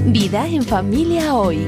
Vida en familia hoy.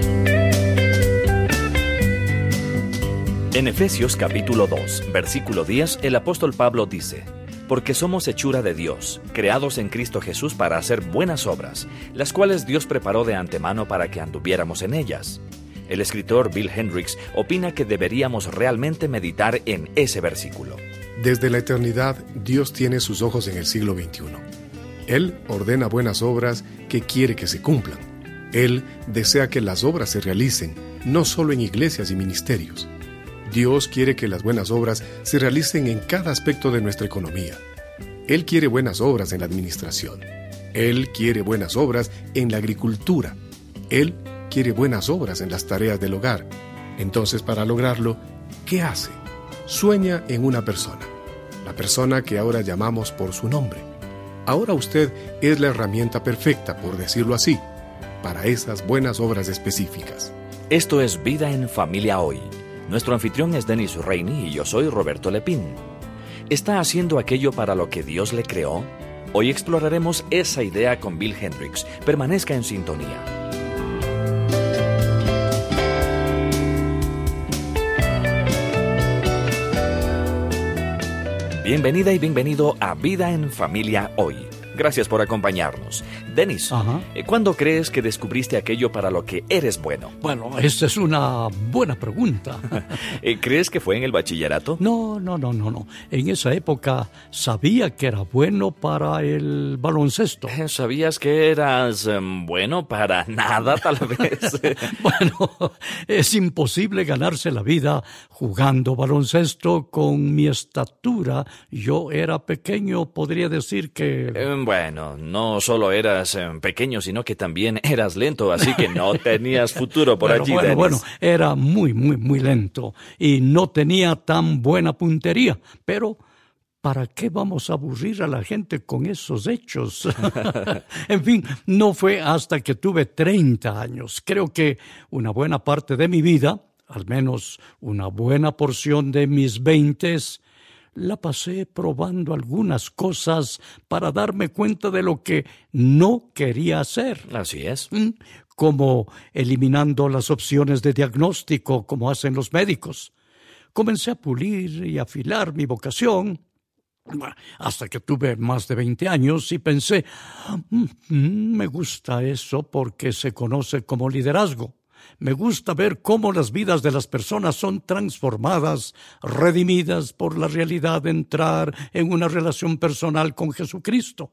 En Efesios capítulo 2, versículo 10, el apóstol Pablo dice: porque somos hechura de Dios, creados en Cristo Jesús para hacer buenas obras, las cuales Dios preparó de antemano para que anduviéramos en ellas. El escritor Bill Hendricks opina que deberíamos realmente meditar en ese versículo. Desde la eternidad, Dios tiene sus ojos en el siglo XXI. Él ordena buenas obras que quiere que se cumplan. Él desea que las obras se realicen, no solo en iglesias y ministerios. Dios quiere que las buenas obras se realicen en cada aspecto de nuestra economía. Él quiere buenas obras en la administración. Él quiere buenas obras en la agricultura. Él quiere buenas obras en las tareas del hogar. Entonces, para lograrlo, ¿qué hace? Sueña en una persona, la persona que ahora llamamos por su nombre. Ahora usted es la herramienta perfecta, por decirlo así, para esas buenas obras específicas. Esto es Vida en Familia Hoy. Nuestro anfitrión es Denis Reini y yo soy Roberto Lepín. ¿Está haciendo aquello para lo que Dios le creó? Hoy exploraremos esa idea con Bill Hendricks. Permanezca en sintonía. Bienvenida y bienvenido a Vida en Familia Hoy. Gracias por acompañarnos. Denis, ¿cuándo crees que descubriste aquello para lo que eres bueno? Bueno, esa es una buena pregunta. ¿Crees que fue en el bachillerato? No. En esa época sabía que era bueno para el baloncesto. ¿Sabías que eras bueno para nada, tal vez? Bueno, es imposible ganarse la vida jugando baloncesto con mi estatura. Yo era pequeño, podría decir que... Bueno, no solo eras pequeño, sino que también eras lento, así que no tenías futuro por allí, Denis. Bueno, era muy lento y no tenía tan buena puntería, pero ¿para qué vamos a aburrir a la gente con esos hechos? En fin, no fue hasta que tuve 30 años. Creo que una buena parte de mi vida, al menos una buena porción de mis 20s, la pasé probando algunas cosas para darme cuenta de lo que no quería hacer. Así es. Como eliminando las opciones de diagnóstico, como hacen los médicos. Comencé a pulir y afilar mi vocación hasta que tuve más de 20 años y pensé, me gusta eso porque se conoce como liderazgo. Me gusta ver cómo las vidas de las personas son transformadas, redimidas por la realidad de entrar en una relación personal con Jesucristo.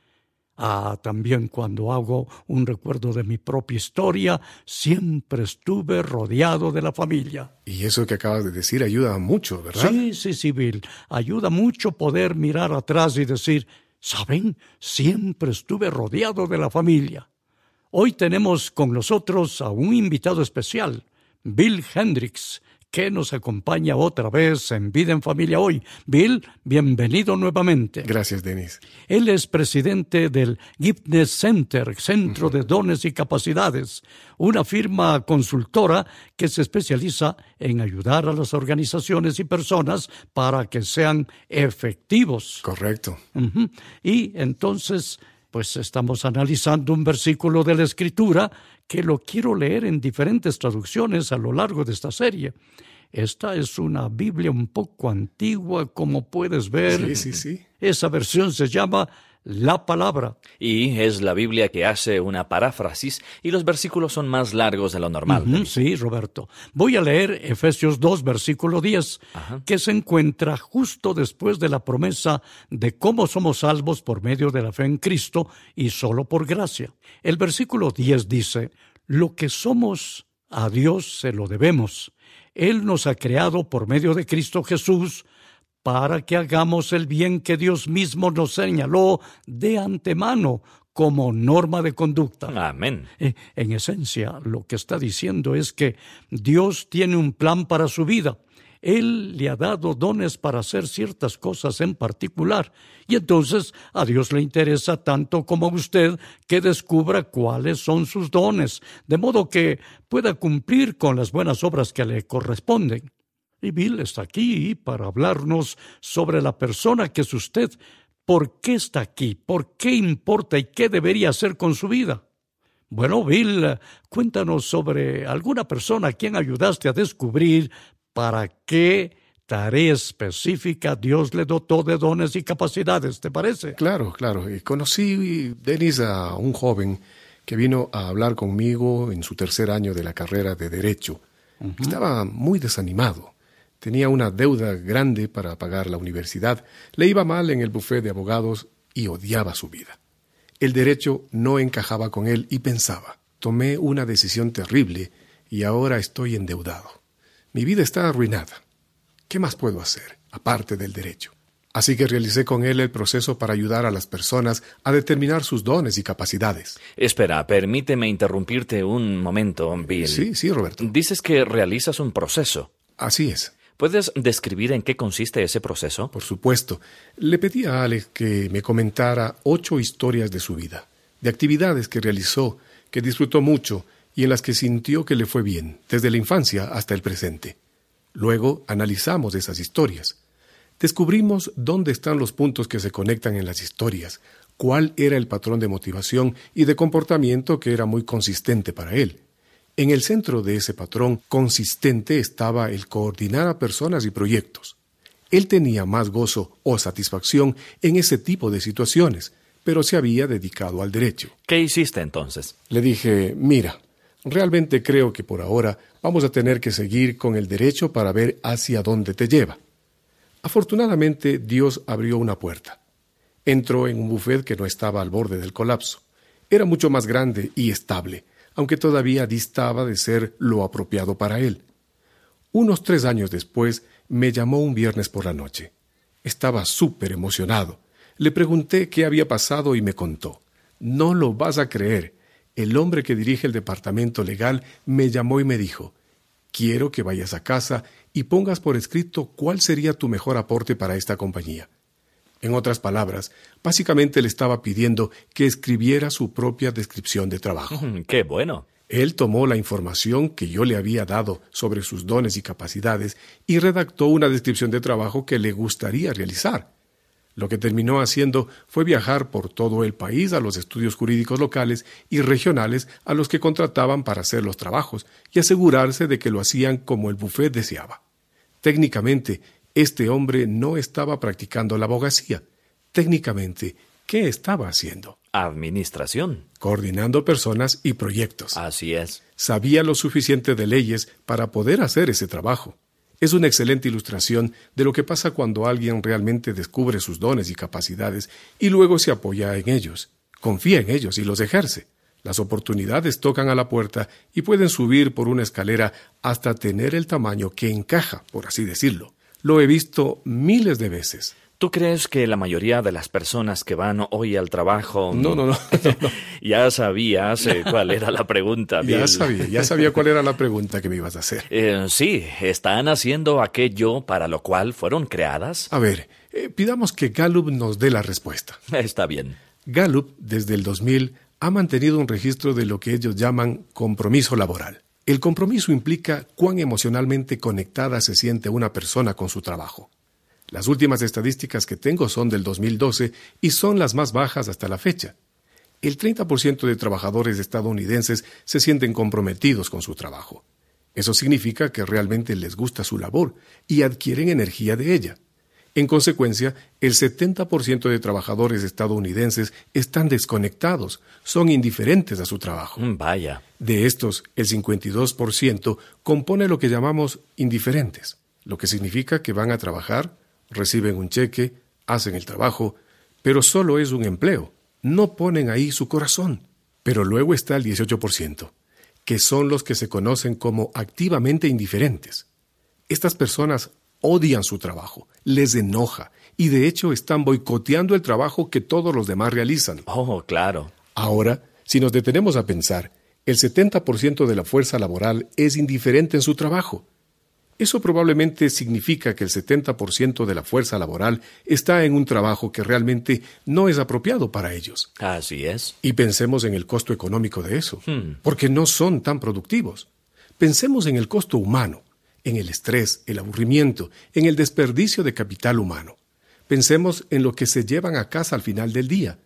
También cuando hago un recuerdo de mi propia historia, siempre estuve rodeado de la familia. Y eso que acabas de decir ayuda mucho, ¿verdad? Sí, Bill. Ayuda mucho poder mirar atrás y decir, ¿saben? Siempre estuve rodeado de la familia. Hoy tenemos con nosotros a un invitado especial, Bill Hendricks, que nos acompaña otra vez en Vida en Familia Hoy. Bill, bienvenido nuevamente. Gracias, Denis. Él es presidente del Giftedness Center, Centro de Dones y Capacidades, una firma consultora que se especializa en ayudar a las organizaciones y personas para que sean efectivos. Correcto. Y entonces... pues estamos analizando un versículo de la Escritura que lo quiero leer en diferentes traducciones a lo largo de esta serie. Esta es una Biblia un poco antigua, como puedes ver. Sí. Esa versión se llama La Palabra. Y es la Biblia que hace una paráfrasis y los versículos son más largos de lo normal. Sí, Roberto. Voy a leer Efesios 2, versículo 10, que se encuentra justo después de la promesa de cómo somos salvos por medio de la fe en Cristo y solo por gracia. El versículo 10 dice, lo que somos a Dios se lo debemos. Él nos ha creado por medio de Cristo Jesús para que hagamos el bien que Dios mismo nos señaló de antemano como norma de conducta. Amén. En esencia, lo que está diciendo es que Dios tiene un plan para su vida. Él le ha dado dones para hacer ciertas cosas en particular, y entonces a Dios le interesa tanto como a usted que descubra cuáles son sus dones, de modo que pueda cumplir con las buenas obras que le corresponden. Y Bill está aquí para hablarnos sobre la persona que es usted. ¿Por qué está aquí? ¿Por qué importa y qué debería hacer con su vida? Bueno, Bill, cuéntanos sobre alguna persona a quien ayudaste a descubrir para qué tarea específica Dios le dotó de dones y capacidades, ¿te parece? Claro. Conocí, Denis, a un joven que vino a hablar conmigo en su tercer año de la carrera de Derecho. Estaba muy desanimado. Tenía una deuda grande para pagar la universidad. Le iba mal en el bufete de abogados y odiaba su vida. El derecho no encajaba con él y pensaba, tomé una decisión terrible y ahora estoy endeudado. Mi vida está arruinada. ¿Qué más puedo hacer, aparte del derecho? Así que realicé con él el proceso para ayudar a las personas a determinar sus dones y capacidades. Espera, permíteme interrumpirte un momento, Bill. Sí, Roberto. Dices que realizas un proceso. Así es. ¿Puedes describir en qué consiste ese proceso? Por supuesto. Le pedí a Alex que me comentara 8 historias de su vida, de actividades que realizó, que disfrutó mucho y en las que sintió que le fue bien, desde la infancia hasta el presente. Luego analizamos esas historias. Descubrimos dónde están los puntos que se conectan en las historias, cuál era el patrón de motivación y de comportamiento que era muy consistente para él. En el centro de ese patrón consistente estaba el coordinar a personas y proyectos. Él tenía más gozo o satisfacción en ese tipo de situaciones, pero se había dedicado al derecho. ¿Qué hiciste entonces? Le dije, mira, realmente creo que por ahora vamos a tener que seguir con el derecho para ver hacia dónde te lleva. Afortunadamente, Dios abrió una puerta. Entró en un bufete que no estaba al borde del colapso. Era mucho más grande y estable, aunque todavía distaba de ser lo apropiado para él. Unos 3 años después, me llamó un viernes por la noche. Estaba súper emocionado. Le pregunté qué había pasado y me contó. No lo vas a creer. El hombre que dirige el departamento legal me llamó y me dijo, quiero que vayas a casa y pongas por escrito cuál sería tu mejor aporte para esta compañía. En otras palabras, básicamente le estaba pidiendo que escribiera su propia descripción de trabajo. ¡Qué bueno! Él tomó la información que yo le había dado sobre sus dones y capacidades y redactó una descripción de trabajo que le gustaría realizar. Lo que terminó haciendo fue viajar por todo el país a los estudios jurídicos locales y regionales a los que contrataban para hacer los trabajos y asegurarse de que lo hacían como el bufete deseaba. Técnicamente, este hombre no estaba practicando la abogacía. Técnicamente, ¿qué estaba haciendo? Administración. Coordinando personas y proyectos. Así es. Sabía lo suficiente de leyes para poder hacer ese trabajo. Es una excelente ilustración de lo que pasa cuando alguien realmente descubre sus dones y capacidades y luego se apoya en ellos, confía en ellos y los ejerce. Las oportunidades tocan a la puerta y pueden subir por una escalera hasta tener el tamaño que encaja, por así decirlo. Lo he visto miles de veces. ¿Tú crees que la mayoría de las personas que van hoy al trabajo... No. Ya sabías cuál era la pregunta, Bill. Ya sabía cuál era la pregunta que me ibas a hacer. Sí, ¿están haciendo aquello para lo cual fueron creadas? A ver, pidamos que Gallup nos dé la respuesta. Está bien. Gallup, desde el 2000, ha mantenido un registro de lo que ellos llaman compromiso laboral. El compromiso implica cuán emocionalmente conectada se siente una persona con su trabajo. Las últimas estadísticas que tengo son del 2012 y son las más bajas hasta la fecha. El 30% de trabajadores estadounidenses se sienten comprometidos con su trabajo. Eso significa que realmente les gusta su labor y adquieren energía de ella. En consecuencia, el 70% de trabajadores estadounidenses están desconectados, son indiferentes a su trabajo. Vaya. De estos, el 52% compone lo que llamamos indiferentes, lo que significa que van a trabajar, reciben un cheque, hacen el trabajo, pero solo es un empleo. No ponen ahí su corazón. Pero luego está el 18%, que son los que se conocen como activamente indiferentes. Estas personas odian su trabajo, les enoja y de hecho están boicoteando el trabajo que todos los demás realizan. Oh, claro. Ahora, si nos detenemos a pensar, el 70% de la fuerza laboral es indiferente en su trabajo. Eso probablemente significa que el 70% de la fuerza laboral está en un trabajo que realmente no es apropiado para ellos. Así es. Y pensemos en el costo económico de eso, porque no son tan productivos. Pensemos en el costo humano, en el estrés, el aburrimiento, en el desperdicio de capital humano. Pensemos en lo que se llevan a casa al final del día.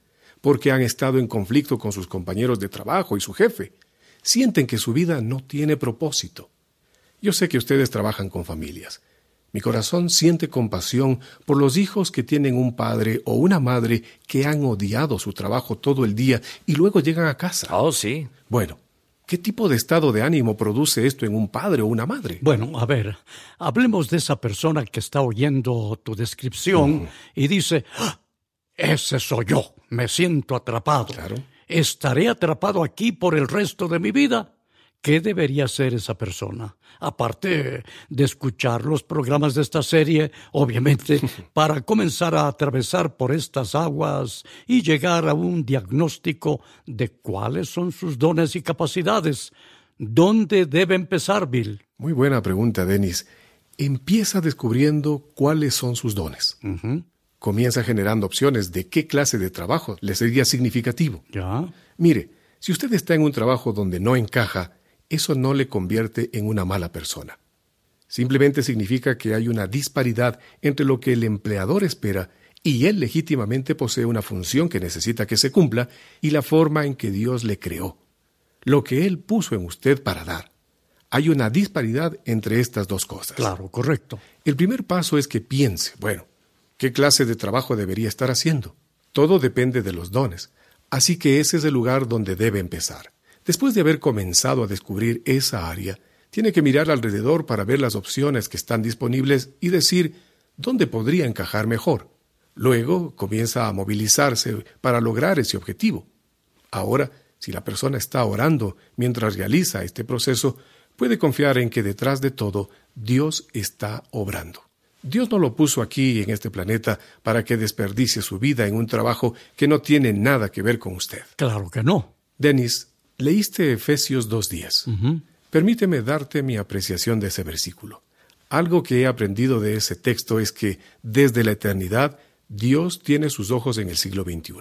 porque han estado en conflicto con sus compañeros de trabajo y su jefe. Sienten que su vida no tiene propósito. Yo sé que ustedes trabajan con familias. Mi corazón siente compasión por los hijos que tienen un padre o una madre que han odiado su trabajo todo el día y luego llegan a casa. Oh, sí. Bueno, ¿qué tipo de estado de ánimo produce esto en un padre o una madre? Bueno, a ver, hablemos de esa persona que está oyendo tu descripción y dice, ¡Ah! Ese soy yo, me siento atrapado. Claro. ¿Estaré atrapado aquí por el resto de mi vida? ¿Qué debería hacer esa persona? Aparte de escuchar los programas de esta serie, obviamente, para comenzar a atravesar por estas aguas y llegar a un diagnóstico de cuáles son sus dones y capacidades. ¿Dónde debe empezar, Bill? Muy buena pregunta, Dennis. Empieza descubriendo cuáles son sus dones. Comienza generando opciones de qué clase de trabajo le sería significativo. ¿Ya? Mire, si usted está en un trabajo donde no encaja, eso no le convierte en una mala persona. Simplemente significa que hay una disparidad entre lo que el empleador espera y él legítimamente posee una función que necesita que se cumpla y la forma en que Dios le creó. Lo que él puso en usted para dar. Hay una disparidad entre estas dos cosas. Claro, correcto. El primer paso es que piense, bueno, ¿qué clase de trabajo debería estar haciendo? Todo depende de los dones, así que ese es el lugar donde debe empezar. Después de haber comenzado a descubrir esa área, tiene que mirar alrededor para ver las opciones que están disponibles y decir dónde podría encajar mejor. Luego comienza a movilizarse para lograr ese objetivo. Ahora, si la persona está orando mientras realiza este proceso, puede confiar en que detrás de todo, Dios está obrando. Dios no lo puso aquí en este planeta para que desperdicie su vida en un trabajo que no tiene nada que ver con usted. Claro que no. Dennis, leíste Efesios 2:10. Permíteme darte mi apreciación de ese versículo. Algo que he aprendido de ese texto es que, desde la eternidad, Dios tiene sus ojos en el siglo XXI.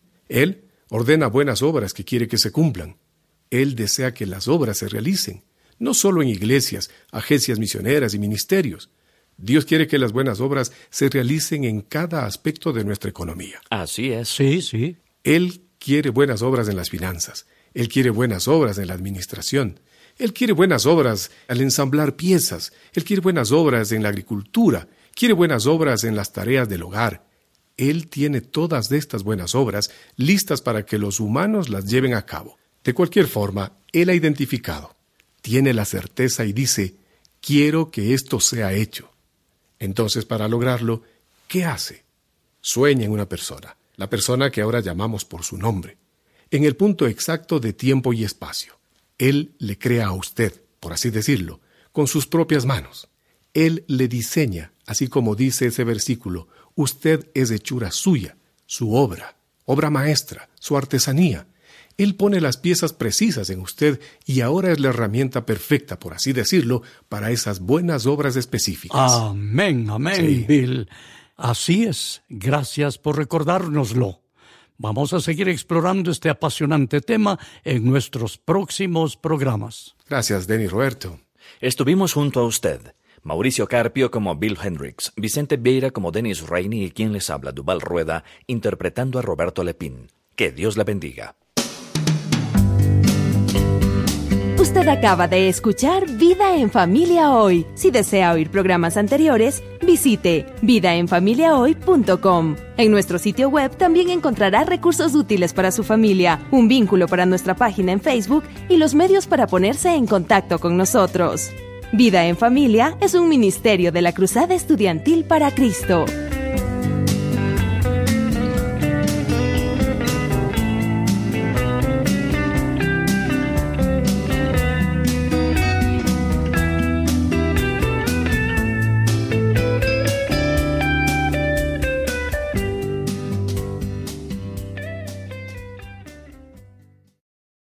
Él ordena buenas obras que quiere que se cumplan. Él desea que las obras se realicen, no solo en iglesias, agencias misioneras y ministerios. Dios quiere que las buenas obras se realicen en cada aspecto de nuestra economía. Así es. Sí. Él quiere buenas obras en las finanzas. Él quiere buenas obras en la administración. Él quiere buenas obras al ensamblar piezas. Él quiere buenas obras en la agricultura. Quiere buenas obras en las tareas del hogar. Él tiene todas estas buenas obras listas para que los humanos las lleven a cabo. De cualquier forma, Él ha identificado, tiene la certeza y dice, quiero que esto sea hecho. Entonces, para lograrlo, ¿qué hace? Sueña en una persona, la persona que ahora llamamos por su nombre, en el punto exacto de tiempo y espacio. Él le crea a usted, por así decirlo, con sus propias manos. Él le diseña, así como dice ese versículo, usted es hechura suya, su obra maestra, su artesanía. Él pone las piezas precisas en usted y ahora es la herramienta perfecta, por así decirlo, para esas buenas obras específicas. Amén, Sí. Bill. Así es. Gracias por recordárnoslo. Vamos a seguir explorando este apasionante tema en nuestros próximos programas. Gracias, Denny Roberto. Estuvimos junto a usted, Mauricio Carpio como Bill Hendricks, Vicente Vieira como Dennis Rainey y quien les habla, Duval Rueda, interpretando a Roberto Lepín. Que Dios le bendiga. Usted acaba de escuchar Vida en Familia Hoy. Si desea oír programas anteriores, visite vidaenfamiliahoy.com. En nuestro sitio web también encontrará recursos útiles para su familia, un vínculo para nuestra página en Facebook y los medios para ponerse en contacto con nosotros. Vida en Familia es un ministerio de la Cruzada Estudiantil para Cristo.